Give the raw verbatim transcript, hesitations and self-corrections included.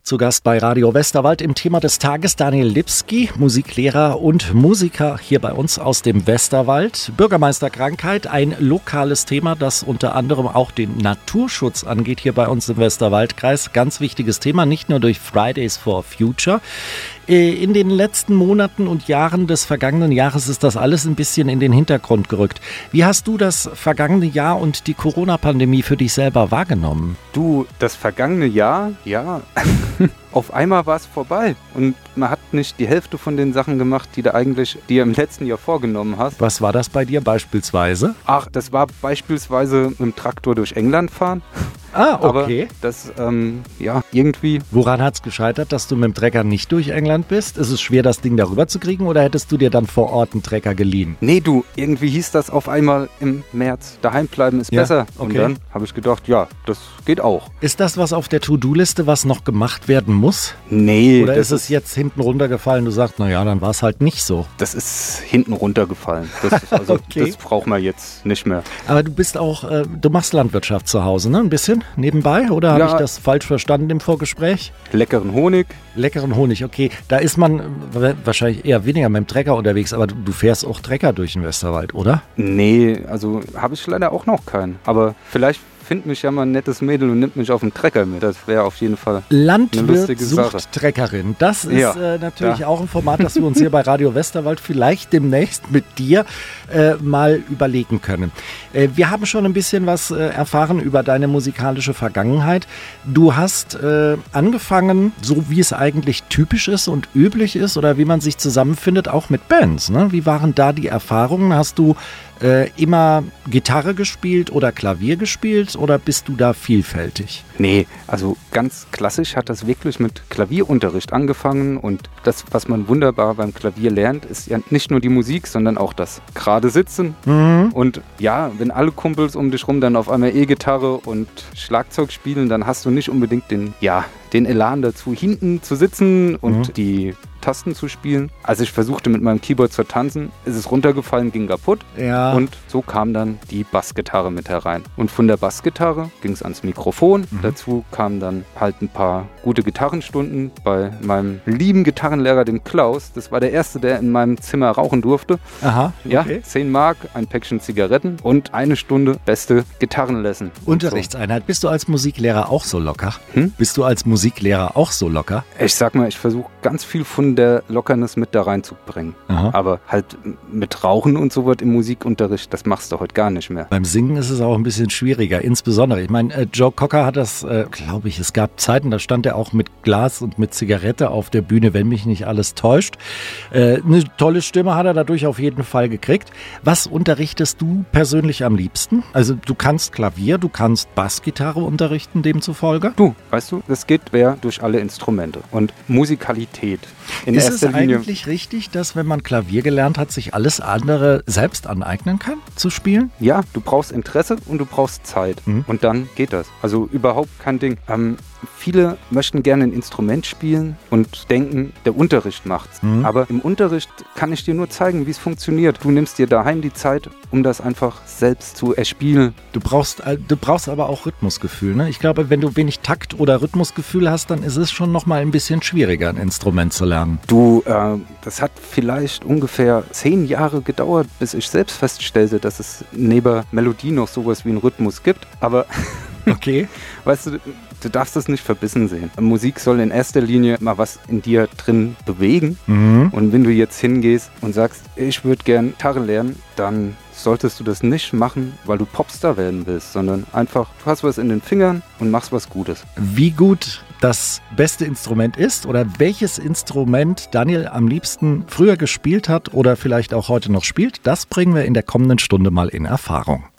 Zu Gast bei Radio Westerwald im Thema des Tages Daniel Lipski, Musiklehrer und Musiker hier bei uns aus dem Westerwald. Bürgermeisterkrankheit, ein lokales Thema, das unter anderem auch den Naturschutz angeht hier bei uns im Westerwaldkreis. Ganz wichtiges Thema, nicht nur durch Fridays for Future. In den letzten Monaten und Jahren des vergangenen Jahres ist das alles ein bisschen in den Hintergrund gerückt. Wie hast du das vergangene Jahr und die Corona-Pandemie für dich selber wahrgenommen? Du, das vergangene Jahr, ja, auf einmal war es vorbei und man hat nicht die Hälfte von den Sachen gemacht, die du eigentlich dir im letzten Jahr vorgenommen hast. Was war das bei dir beispielsweise? Ach, das war beispielsweise mit dem Traktor durch England fahren. Ah, okay. Aber das, ähm, ja, irgendwie... Woran hat es gescheitert, dass du mit dem Trecker nicht durch England bist? Ist es schwer, das Ding darüber zu kriegen oder hättest du dir dann vor Ort einen Trecker geliehen? Nee, du, irgendwie hieß das auf einmal im März, daheim bleiben ist Ja, besser. okay. Und dann habe ich gedacht, ja, das geht auch. Ist das was auf der To-Do-Liste, was noch gemacht werden muss? Nee, Oder das ist es jetzt hinten runtergefallen, du sagst, naja, dann war es halt nicht so. Das ist hinten runtergefallen. Das, ist also, Okay. das braucht man jetzt nicht mehr. Aber du bist auch, äh, du machst Landwirtschaft zu Hause, ne? Ein bisschen nebenbei? Oder habe Ja. ich das falsch verstanden im Vorgespräch? Leckeren Honig. Leckeren Honig, okay. Da ist man äh, wahrscheinlich eher weniger mit dem Trecker unterwegs, aber du, du fährst auch Trecker durch den Westerwald, oder? Nee, also habe ich leider auch noch keinen. Aber vielleicht findet mich ja mal ein nettes Mädel und nimmt mich auf den Trecker mit. Das wäre auf jeden Fall eine Landwirt lustige sucht Sache. Treckerin. Das ist Ja, äh, natürlich ja. auch ein Format, das wir uns hier bei Radio Westerwald vielleicht demnächst mit dir äh, mal überlegen können. Äh, wir haben schon ein bisschen was äh, erfahren über deine musikalische Vergangenheit. Du hast äh, angefangen, so wie es eigentlich typisch ist und üblich ist oder wie man sich zusammenfindet, auch mit Bands. Ne? Wie waren da die Erfahrungen? Hast du äh, immer Gitarre gespielt oder Klavier gespielt oder bist du da vielfältig? Nee, also ganz klassisch hat das wirklich mit Klavierunterricht angefangen und das, was man wunderbar beim Klavier lernt, ist ja nicht nur die Musik, sondern auch das gerade Sitzen. Mhm. Und ja, wenn alle Kumpels um dich rum dann auf einmal E-Gitarre und Schlagzeug spielen, dann hast du nicht unbedingt den, ja, den Elan dazu, hinten zu sitzen und Mhm. die Tasten zu spielen. Als ich versuchte mit meinem Keyboard zu tanzen, ist es runtergefallen, ging kaputt. Ja. Und so kam dann die Bassgitarre mit herein. Und von der Bassgitarre ging es ans Mikrofon. Mhm. Dazu kamen dann halt ein paar gute Gitarrenstunden bei meinem lieben Gitarrenlehrer, dem Klaus. Das war der Erste, der in meinem Zimmer rauchen durfte. Aha, Ja, okay. zehn Mark, ein Päckchen Zigaretten und eine Stunde beste Gitarrenlesson. Und Unterrichtseinheit. Bist du als Musiklehrer auch so locker? Hm? Bist du als Musiklehrer auch so locker? So. Ich sag mal, ich versuche ganz viel von der Lockerness mit da reinzubringen. Aha. Aber halt mit Rauchen und sowas im Musikunterricht, das machst du heute gar nicht mehr. Beim Singen ist es auch ein bisschen schwieriger, insbesondere. Ich meine, äh, Joe Cocker hat das, äh, glaube ich, es gab Zeiten, da stand er auch mit Glas und mit Zigarette auf der Bühne, wenn mich nicht alles täuscht. Äh, eine tolle Stimme hat er dadurch auf jeden Fall gekriegt. Was unterrichtest du persönlich am liebsten? Also du kannst Klavier, du kannst Bassgitarre unterrichten demzufolge? Du, weißt du, das geht quer durch alle Instrumente. Und Musikalität in Ist erster es Linie. eigentlich richtig, dass wenn man Klavier gelernt hat, sich alles andere selbst aneignen kann, zu spielen? Ja, du brauchst Interesse und du brauchst Zeit. Mhm. Und dann geht das. Also überhaupt kein Ding. Ähm, viele möchten gerne ein Instrument spielen und denken, der Unterricht macht's. Mhm. Aber im Unterricht kann ich dir nur zeigen, wie es funktioniert. Du nimmst dir daheim die Zeit, um das einfach selbst zu erspielen. Du brauchst, äh, du brauchst aber auch Rhythmusgefühl. Ne? Ich glaube, wenn du wenig Takt- oder Rhythmusgefühl hast, dann ist es schon noch mal ein bisschen schwieriger, ein Instrument zu lernen. Du, äh, das hat vielleicht ungefähr zehn Jahre gedauert, bis ich selbst feststellte, dass es neben Melodie noch sowas wie einen Rhythmus gibt. Aber Okay. weißt du, du darfst das nicht verbissen sehen. Musik soll in erster Linie mal was in dir drin bewegen. Mhm. Und wenn du jetzt hingehst und sagst, ich würde gern Gitarre lernen, dann solltest du das nicht machen, weil du Popstar werden willst, sondern einfach, du hast was in den Fingern und machst was Gutes. Wie gut das beste Instrument ist oder welches Instrument Daniel am liebsten früher gespielt hat oder vielleicht auch heute noch spielt, das bringen wir in der kommenden Stunde mal in Erfahrung.